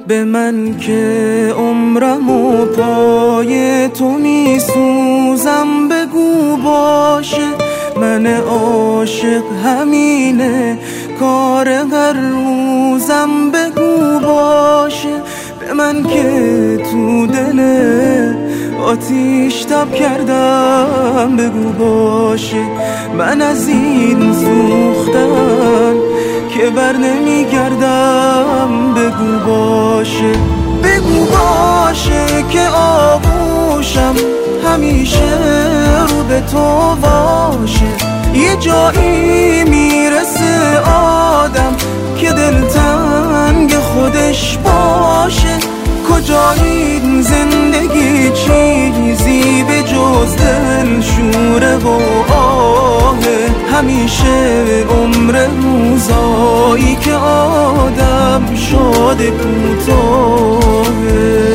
به من که عمرم و پای تو می سوزم بگو باشه. من عاشق همینه کار هر روزم بگو باشه. به من که تو دل آتیش تب کردم بگو باشه. من از این سوختم که بر نمیگردم بگو باشه. بگو باشه که آغوشم همیشه رو به تو باشه. یه جایی میرسه آدم که دلتنگ خودش باشه. کجا این زندگی چیزی به جز دل شوره و آهه. همیشه عمر روزایی که آدم شاده کوتاهه.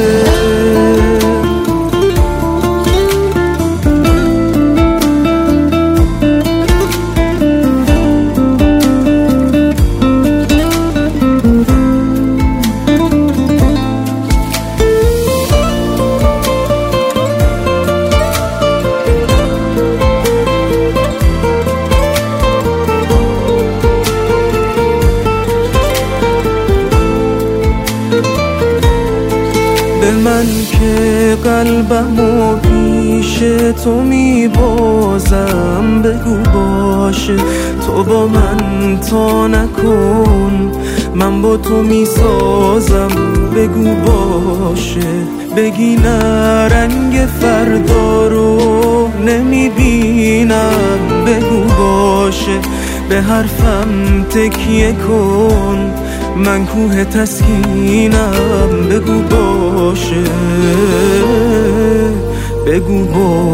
به من که قلبم و پیش تو میبازم بگو باشه. تو با من تا نکن من با تو میسازم بگو باشه. بگی نه رنگ فردا رو نمیبینم بگو باشه. به حرفم تکیه کن من کوه تسکینم بگو باشه. بگو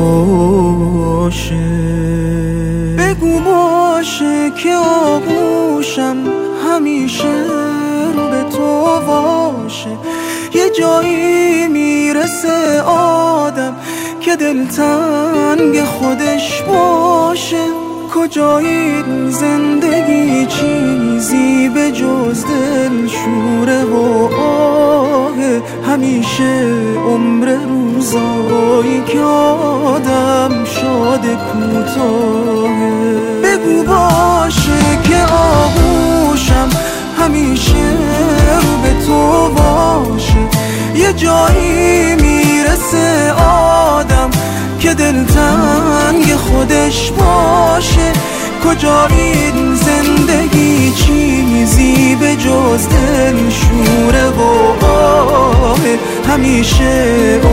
باشه. بگو باشه که آغوشم همیشه رو به تو باشه. یه جایی میرسه آدم که دلتنگ خودش باشه. کجا این زندگی چیزی به جز دل شوره و آهه. همیشه عمر روزایی که آدم شاد کوتاهه. بگو باشه که آغوشم همیشه رو به تو باشه. یه جایی میرسه آدم که دلتنگ خودش باشه. کجا این زندگی چیزی به جز دل شوره و آه. همیشه